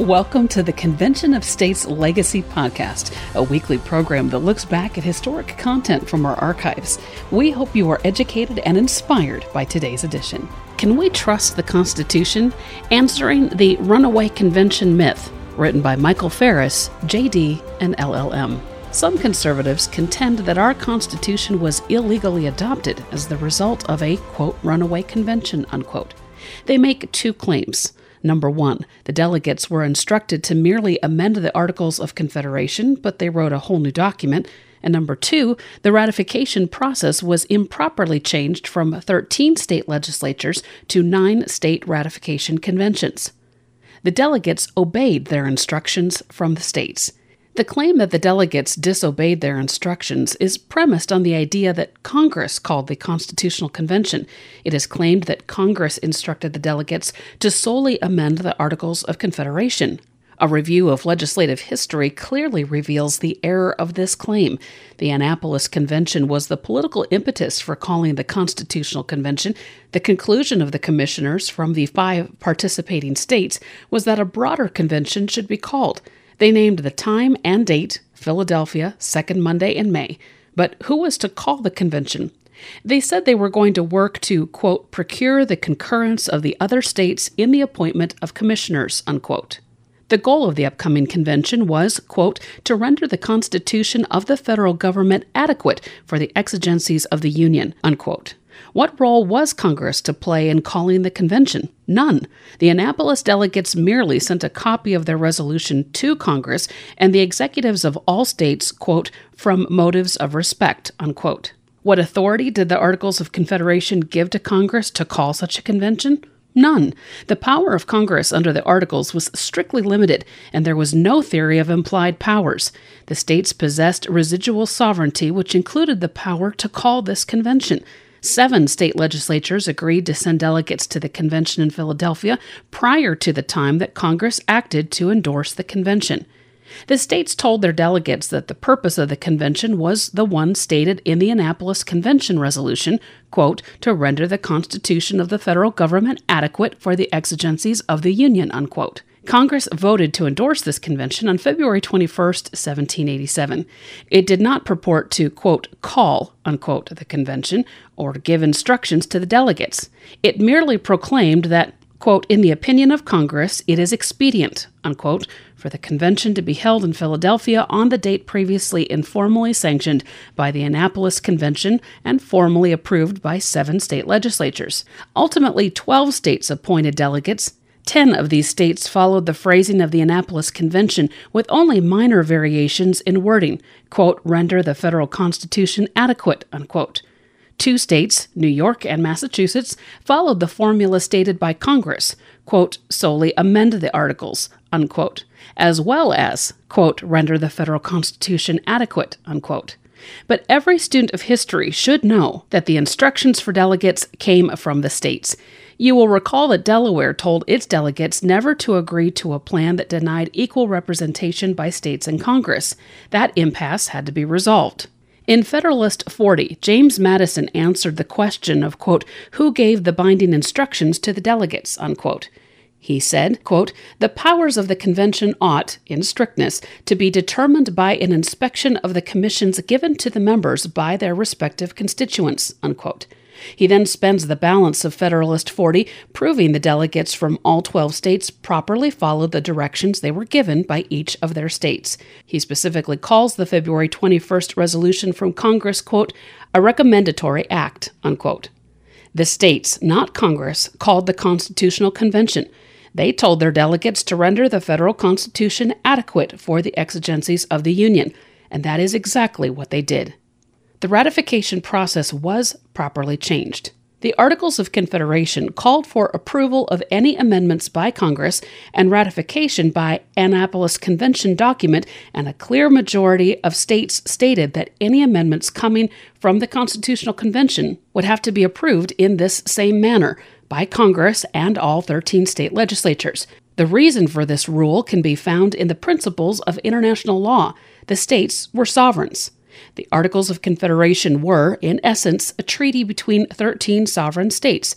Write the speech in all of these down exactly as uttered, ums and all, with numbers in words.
Welcome to the Convention of States Legacy Podcast, a weekly program that looks back at historic content from our archives. We hope you are educated and inspired by today's edition. Can we trust the Constitution? Answering the Runaway Convention myth, written by Michael Farris, J D, and L L M. Some conservatives contend that our Constitution was illegally adopted as the result of a, quote, runaway convention, unquote. They make two claims. Number one, the delegates were instructed to merely amend the Articles of Confederation, but they wrote a whole new document. And number two, the ratification process was improperly changed from thirteen state legislatures to nine state ratification conventions. The delegates obeyed their instructions from the states. The claim that the delegates disobeyed their instructions is premised on the idea that Congress called the Constitutional Convention. It is claimed that Congress instructed the delegates to solely amend the Articles of Confederation. A review of legislative history clearly reveals the error of this claim. The Annapolis Convention was the political impetus for calling the Constitutional Convention. The conclusion of the commissioners from the five participating states was that a broader convention should be called. They named the time and date, Philadelphia, second Monday in May. But who was to call the convention? They said they were going to work to, quote, procure the concurrence of the other states in the appointment of commissioners, unquote. The goal of the upcoming convention was, quote, to render the Constitution of the federal government adequate for the exigencies of the Union, unquote. What role was Congress to play in calling the convention? None. The Annapolis delegates merely sent a copy of their resolution to Congress and the executives of all states, quote, from motives of respect, unquote. What authority did the Articles of Confederation give to Congress to call such a convention? None. The power of Congress under the Articles was strictly limited, and there was no theory of implied powers. The states possessed residual sovereignty, which included the power to call this convention. Seven state legislatures agreed to send delegates to the convention in Philadelphia prior to the time that Congress acted to endorse the convention. The states told their delegates that the purpose of the convention was the one stated in the Annapolis Convention resolution, quote, to render the Constitution of the federal government adequate for the exigencies of the Union, unquote. Congress voted to endorse this convention on February twenty-first, seventeen eighty-seven. It did not purport to, quote, call, unquote, the convention or give instructions to the delegates. It merely proclaimed that, quote, in the opinion of Congress, it is expedient, unquote, for the convention to be held in Philadelphia on the date previously informally sanctioned by the Annapolis Convention and formally approved by seven state legislatures. Ultimately, twelve states appointed delegates. Ten of these states followed the phrasing of the Annapolis Convention with only minor variations in wording, quote, render the federal Constitution adequate, unquote. Two states, New York and Massachusetts, followed the formula stated by Congress, quote, solely amend the articles, unquote, as well as, quote, render the federal Constitution adequate, unquote. But every student of history should know that the instructions for delegates came from the states. You will recall that Delaware told its delegates never to agree to a plan that denied equal representation by states in Congress. That impasse had to be resolved. In Federalist forty, James Madison answered the question of, quote, who gave the binding instructions to the delegates, unquote. He said, quote, the powers of the convention ought, in strictness, to be determined by an inspection of the commissions given to the members by their respective constituents, unquote. He then spends the balance of Federalist forty proving the delegates from all twelve states properly followed the directions they were given by each of their states. He specifically calls the February twenty-first resolution from Congress, quote, a recommendatory act, unquote. The states, not Congress, called the Constitutional Convention. They told their delegates to render the federal Constitution adequate for the exigencies of the Union, and that is exactly what they did. The ratification process was properly changed. The Articles of Confederation called for approval of any amendments by Congress and ratification by Annapolis Convention document, and a clear majority of states stated that any amendments coming from the Constitutional Convention would have to be approved in this same manner by Congress and all thirteen state legislatures. The reason for this rule can be found in the principles of international law. The states were sovereigns. The Articles of Confederation were, in essence, a treaty between thirteen sovereign states.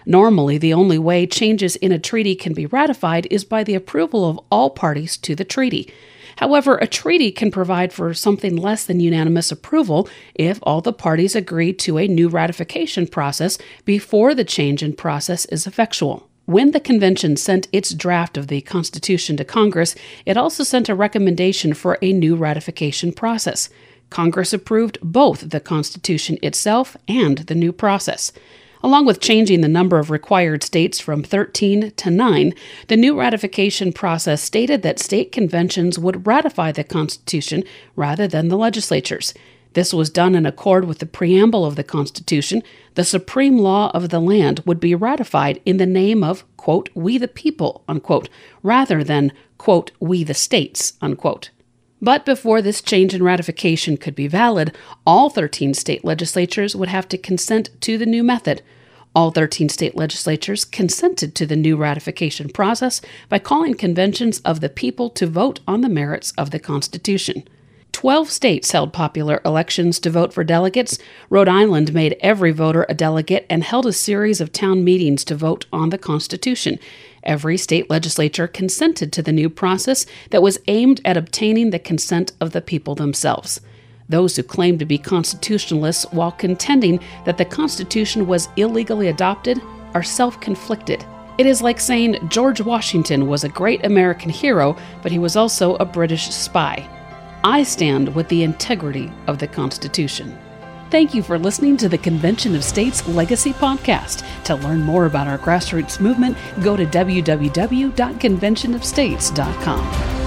Normally, the only way changes in a treaty can be ratified is by the approval of all parties to the treaty. However, a treaty can provide for something less than unanimous approval if all the parties agree to a new ratification process before the change in process is effectual. When the convention sent its draft of the Constitution to Congress, it also sent a recommendation for a new ratification process. Congress approved both the Constitution itself and the new process. Along with changing the number of required states from thirteen to nine, the new ratification process stated that state conventions would ratify the Constitution rather than the legislatures. This was done in accord with the preamble of the Constitution. The supreme law of the land would be ratified in the name of, quote, we the people, unquote, rather than, quote, we the states, unquote. But before this change in ratification could be valid, all thirteen state legislatures would have to consent to the new method. All thirteen state legislatures consented to the new ratification process by calling conventions of the people to vote on the merits of the Constitution. Twelve states held popular elections to vote for delegates. Rhode Island made every voter a delegate and held a series of town meetings to vote on the Constitution. Every state legislature consented to the new process that was aimed at obtaining the consent of the people themselves. Those who claimed to be constitutionalists while contending that the Constitution was illegally adopted are self-conflicted. It is like saying George Washington was a great American hero, but he was also a British spy. I stand with the integrity of the Constitution. Thank you for listening to the Convention of States Legacy Podcast. To learn more about our grassroots movement, go to w w w dot convention of states dot com.